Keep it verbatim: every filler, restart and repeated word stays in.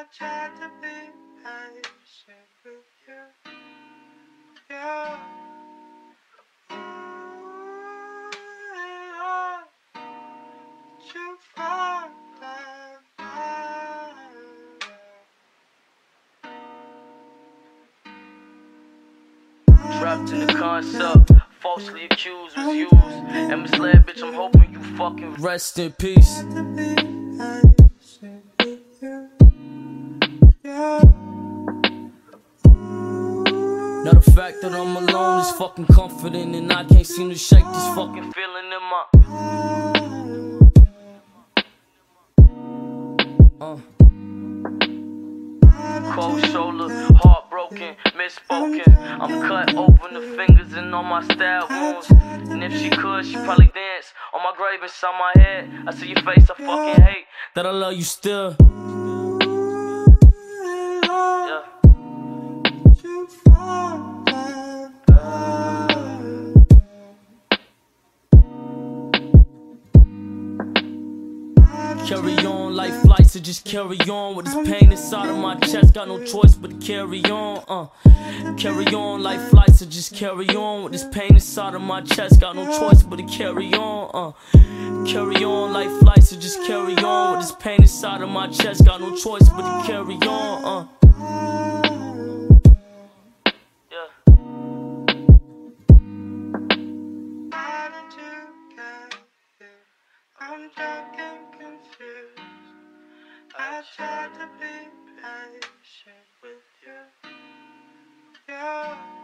tried to be patient with you. Yeah. Ooh, yeah. But you fall like fire. Trapped in the concept, falsely accused, was used and misled, bitch. I'm hoping you fucking rest in peace. Now the fact that I'm alone is fucking comforting, and I can't seem to shake this fucking feeling in my uh. Cold shoulder, heartbroken, misspoken. I'm cut open the fingers and all my stab wounds. And if she could, she'd probably dance on my grave inside my head. I see your face, I fucking hate that I love you still. Yeah. Carry on like flights, so just carry on with this pain inside of my chest. Got no choice but to carry on. Uh, carry on like flights, so just carry on with this pain inside of my chest. Got no choice but to carry on. Uh, carry on like flights, so just carry on with this pain inside of my chest. Got no choice but to carry on. Uh. I'm drunk and confused. I tried to be patient with you. Yeah.